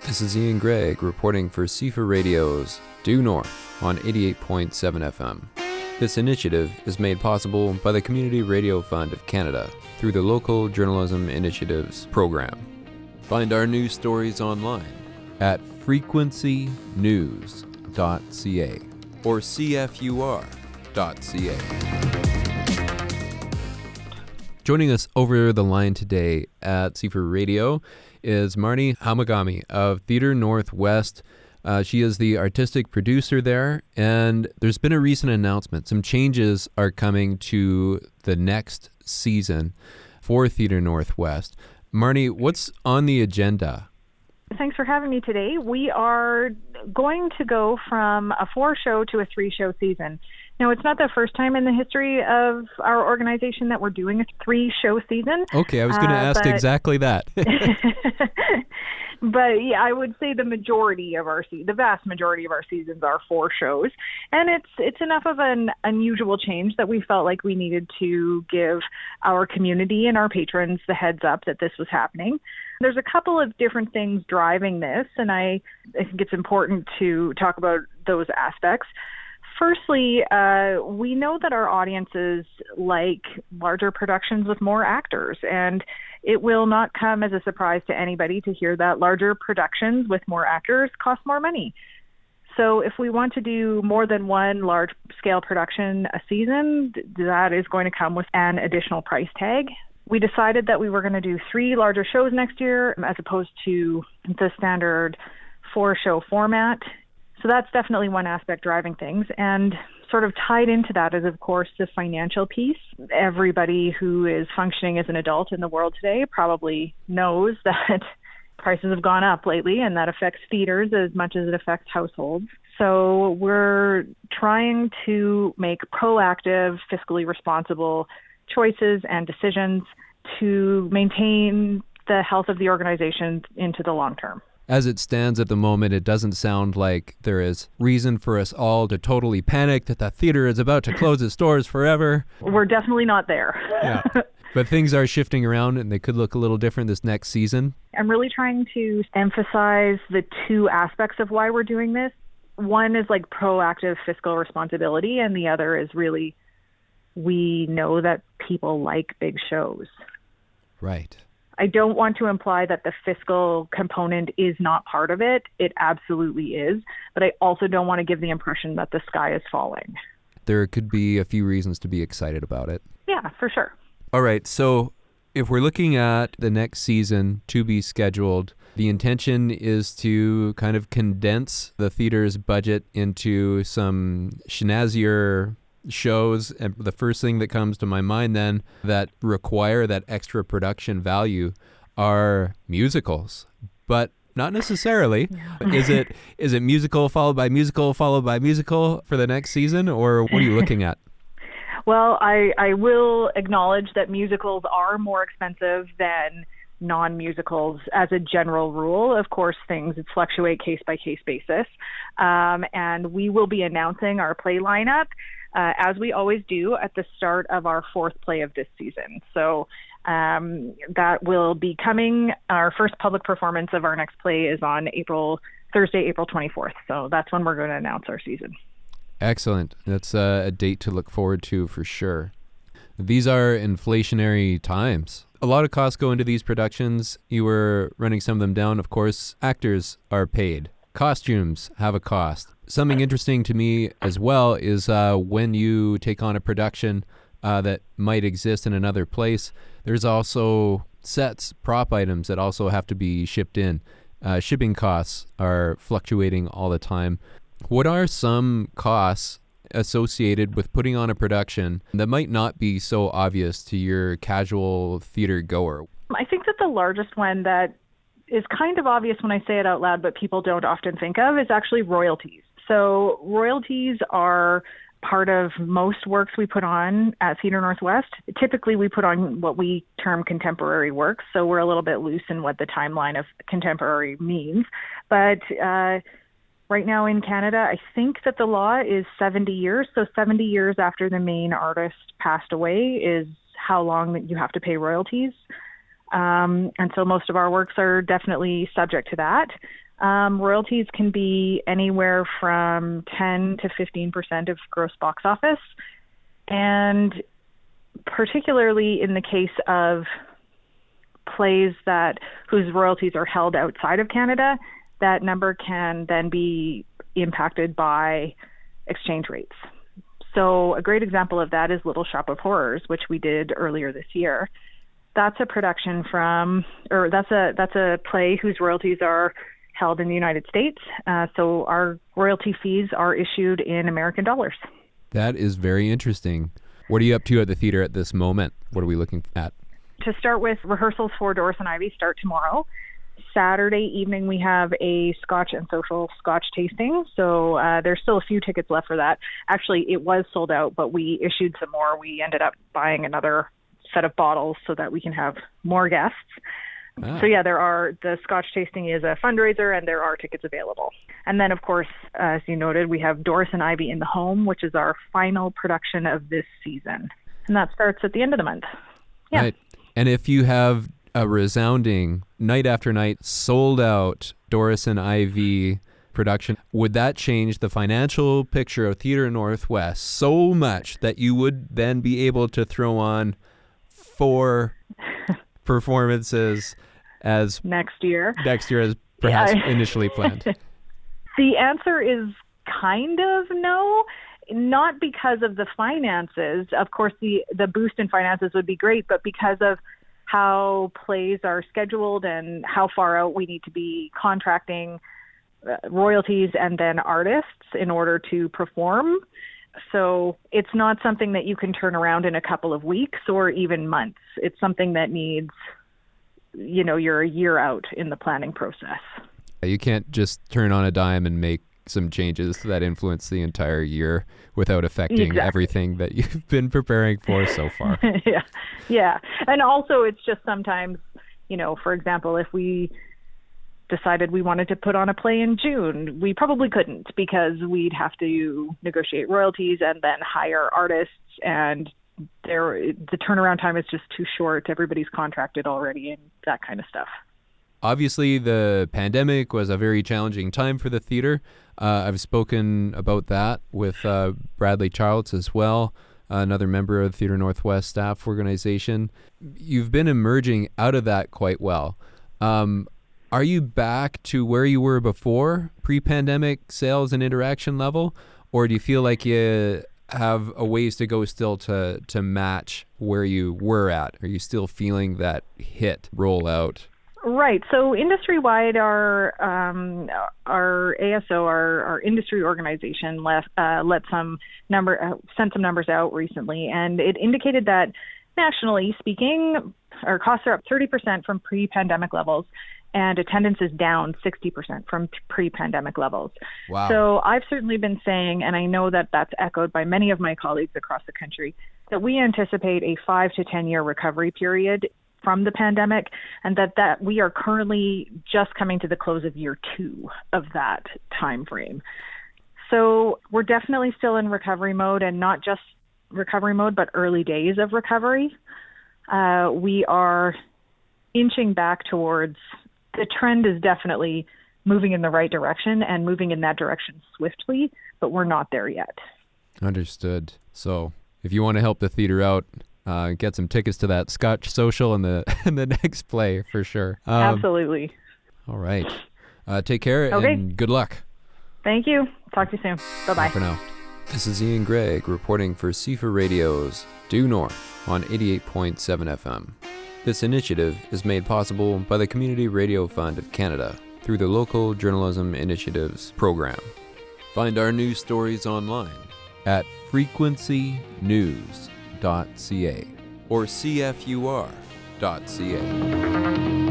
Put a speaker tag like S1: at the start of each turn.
S1: This is Ian Gregg reporting for CFA Radio's Due North on 88.7 FM. This initiative is made possible by the Community Radio Fund of Canada through the Local Journalism Initiatives program. Find our news stories online at frequencynews.ca or cfur.ca. Joining us over the line today at CFA Radio is Marnie Hamagami of Theatre Northwest. She is the artistic producer there, and there's been a recent announcement. Some changes are coming to the next season for Theatre Northwest. Marnie, what's on the agenda?
S2: Thanks for having me today. We are going to go from a 4-show to a 3-show season. Now, it's not the first time in the history of our organization that we're doing a 3-show season.
S1: Okay, I was going to ask exactly that.
S2: But yeah, I would say the vast majority of our seasons are 4 shows, and it's enough of an unusual change that we felt like we needed to give our community and our patrons the heads up that this was happening. There's a couple of different things driving this, and I think it's important to talk about those aspects. Firstly, we know that our audiences like larger productions with more actors, and it will not come as a surprise to anybody to hear that larger productions with more actors cost more money. So if we want to do more than one large-scale production a season, that is going to come with an additional price tag. We decided that we were going to do 3 larger shows next year as opposed to the standard 4-show format. So that's definitely one aspect driving things. And sort of tied into that is, of course, the financial piece. Everybody who is functioning as an adult in the world today probably knows that prices have gone up lately, and that affects theaters as much as it affects households. So we're trying to make proactive, fiscally responsible choices and decisions to maintain the health of the organization into the long term.
S1: As it stands at the moment, it doesn't sound like there is reason for us all to totally panic that the theater is about to close its doors forever.
S2: We're definitely not there.
S1: Yeah. But things are shifting around, and they could look a little different this next season.
S2: I'm really trying to emphasize the 2 aspects of why we're doing this. One is like proactive fiscal responsibility, and the other is really we know that people like big shows.
S1: Right.
S2: I don't want to imply that the fiscal component is not part of it. It absolutely is. But I also don't want to give the impression that the sky is falling.
S1: There could be a few reasons to be excited about it.
S2: Yeah, for sure.
S1: All right. So if we're looking at the next season to be scheduled, the intention is to kind of condense the theater's budget into some schnazzier shows, and the first thing that comes to my mind then that require that extra production value are musicals, but not necessarily. Is it musical followed by musical followed by musical for the next season, or what are you looking at?
S2: Well, I will acknowledge that musicals are more expensive than non-musicals as a general rule. Of course, things fluctuate case by case basis, and we will be announcing our play lineup as we always do at the start of our 4th play of this season. So that will be coming. Our first public performance of our next play is on Thursday, April 24th. So that's when we're going to announce our season. Excellent.
S1: That's a date to look forward to for sure. These are inflationary times. A lot of costs go into these productions. You were running some of them down. Of course, actors are paid. Costumes have a cost. Something interesting to me as well is when you take on a production that might exist in another place, there's also sets, prop items that also have to be shipped in. Shipping costs are fluctuating all the time. What are some costs associated with putting on a production that might not be so obvious to your casual theater goer?
S2: I think that the largest one that is kind of obvious when I say it out loud, but people don't often think of, is actually royalties. So royalties are part of most works we put on at Theatre Northwest. Typically, we put on what we term contemporary works, so we're a little bit loose in what the timeline of contemporary means. But right now in Canada, I think that the law is 70 years. So 70 years after the main artist passed away is how long that you have to pay royalties. And so most of our works are definitely subject to that. Royalties can be anywhere from 10 to 15% of gross box office. And particularly in the case of plays whose royalties are held outside of Canada, that number can then be impacted by exchange rates. So a great example of that is Little Shop of Horrors, which we did earlier this year. That's a production that's a play whose royalties are held in the United States. So our royalty fees are issued in American dollars.
S1: That is very interesting. What are you up to at the theater at this moment? What are we looking at?
S2: To start with, rehearsals for Doris and Ivy start tomorrow. Saturday evening, we have a Scotch and Social Scotch tasting. So there's still a few tickets left for that. Actually, it was sold out, but we issued some more. We ended up buying another set of bottles so that we can have more guests. So yeah, the Scotch tasting is a fundraiser and there are tickets available. And then, of course, as you noted, we have Doris and Ivy in the Home, which is our final production of this season. And that starts at the end of the month. Yeah.
S1: Right. And if you have a resounding night after night sold out Doris and Ivy production, would that change the financial picture of Theatre Northwest so much that you would then be able to throw on 4 performances as
S2: next year
S1: as perhaps initially planned?
S2: The answer is kind of no. Not because of the finances. Of course, the boost in finances would be great, but because of how plays are scheduled and how far out we need to be contracting royalties and then artists in order to perform. So it's not something that you can turn around in a couple of weeks or even months. It's something that needs, you're a year out in the planning process.
S1: You can't just turn on a dime and make some changes that influence the entire year without affecting everything that you've been preparing for so far.
S2: Yeah. And also it's just sometimes, for example, if we decided we wanted to put on a play in June, we probably couldn't because we'd have to negotiate royalties and then hire artists, and the turnaround time is just too short. Everybody's contracted already and that kind of stuff.
S1: Obviously, the pandemic was a very challenging time for the theater. I've spoken about that with Bradley Charles as well, another member of the Theatre Northwest staff organization. You've been emerging out of that quite well. Are you back to where you were before, pre-pandemic sales and interaction level? Or do you feel like you have a ways to go still to match where you were at? Are you still feeling that hit rollout?
S2: Right. So industry-wide, our ASO, our industry organization, sent some numbers out recently, and it indicated that nationally speaking, our costs are up 30% from pre-pandemic levels, and attendance is down 60% from pre-pandemic levels.
S1: Wow.
S2: So I've certainly been saying, and I know that that's echoed by many of my colleagues across the country, that we anticipate a 5 to 10 year recovery period from the pandemic, and that we are currently just coming to the close of year 2 of that time frame. So we're definitely still in recovery mode, and not just recovery mode, but early days of recovery. We are inching back towards, the trend is definitely moving in the right direction and moving in that direction swiftly, but we're not there yet.
S1: Understood. So if you want to help the theater out, get some tickets to that Scotch Social and the next play for sure.
S2: Absolutely.
S1: All right. Take care and good luck.
S2: Thank you. Talk to you soon. Bye-bye.
S1: Bye for now. This is Ian Gregg reporting for CFA Radio's Due North on 88.7 FM. This initiative is made possible by the Community Radio Fund of Canada through the Local Journalism Initiatives program. Find our news stories online at frequencynews.ca or cfur.ca.